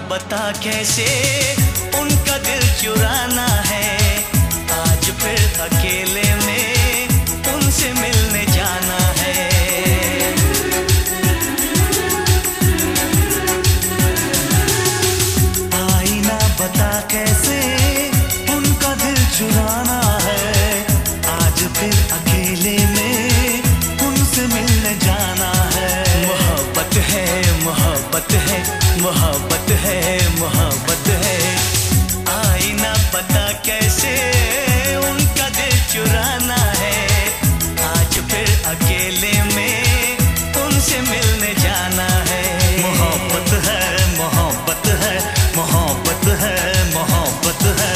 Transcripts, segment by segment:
बता कैसे उनका दिल चुराना है। आज फिर अकेले में उनसे मिलने जाना है। आईना बता कैसे उनका दिल चुराना है। आज फिर अकेले में उनसे मिलने जाना है। मोहब्बत है, मोहब्बत है, मोहब्बत है, मोहब्बत है। आईना पता कैसे उनका दिल चुराना है। आज फिर अकेले में उनसे मिलने जाना है। मोहब्बत है, मोहब्बत है, मोहब्बत है, मोहब्बत है।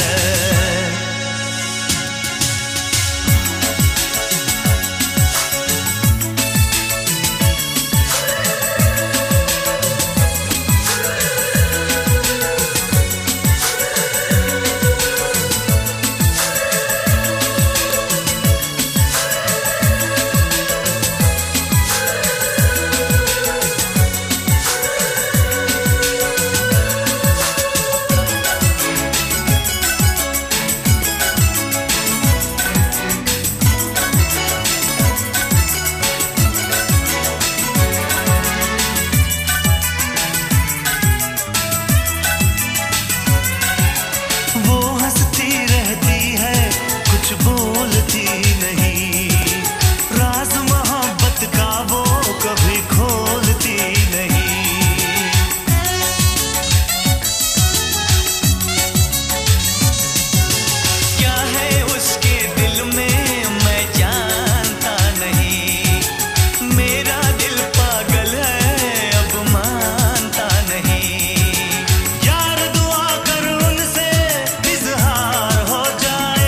बोलती नहीं, राज मोहब्बत का वो कभी खोलती नहीं। क्या है उसके दिल में मैं जानता नहीं। मेरा दिल पागल है अब मानता नहीं। यार दुआ कर उनसे इज़हार हो जाए।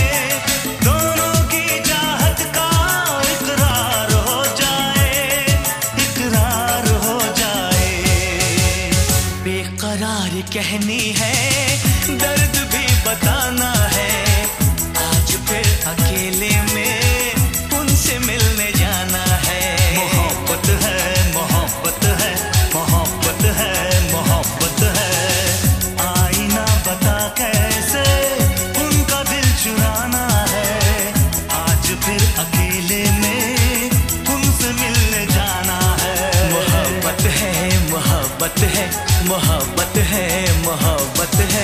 बेकरार कहनी है, दर्द भी बताना है। आज फिर अकेले में उनसे मिलने जाना है। मोहब्बत है, मोहब्बत है, मोहब्बत है, मोहब्बत है। आईना बता कैसे उनका दिल चुराना है। आज फिर अकेले में उनसे मिलने जाना है। मोहब्बत है, मोहब्बत है, मोहब्बत है, मोहब्बत है।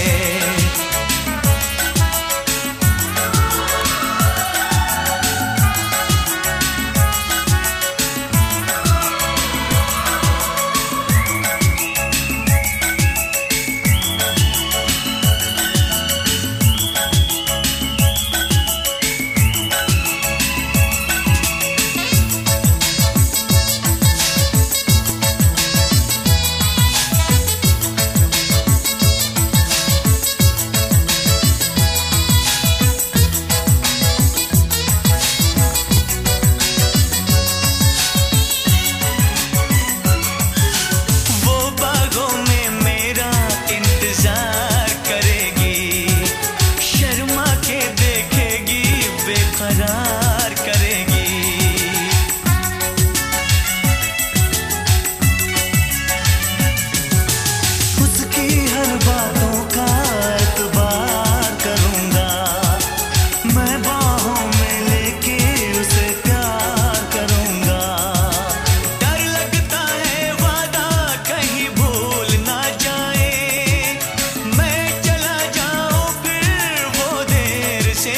करार करेगी। उसकी हर बातों का एतबार करूंगा। मैं बाहों में लेके उसे प्यार करूंगा। डर लगता है वादा कहीं भूल ना जाए। मैं चला जाऊं फिर वो देर से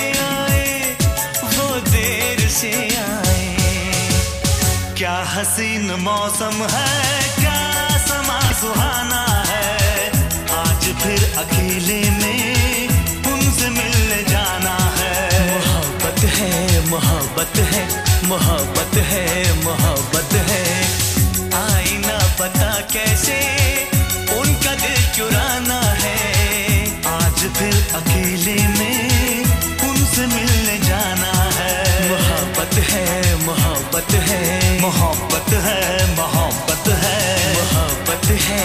से आए। क्या हसीन मौसम है, क्या समा सुहाना है। आज फिर अकेले में उनसे मिलने जाना है। मोहब्बत है, मोहब्बत है, मोहब्बत है, मोहब्बत है। आईना पता कैसे उनका दिल चुराना है। आज फिर अकेले में उनसे मिलने जाना है। मोहब्बत है, मोहब्बत है, मोहब्बत है, मोहब्बत है, मोहब्बत है,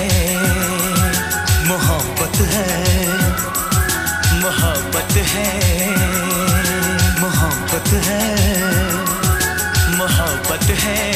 मोहब्बत है, मोहब्बत है, मोहब्बत है, मोहब्बत है।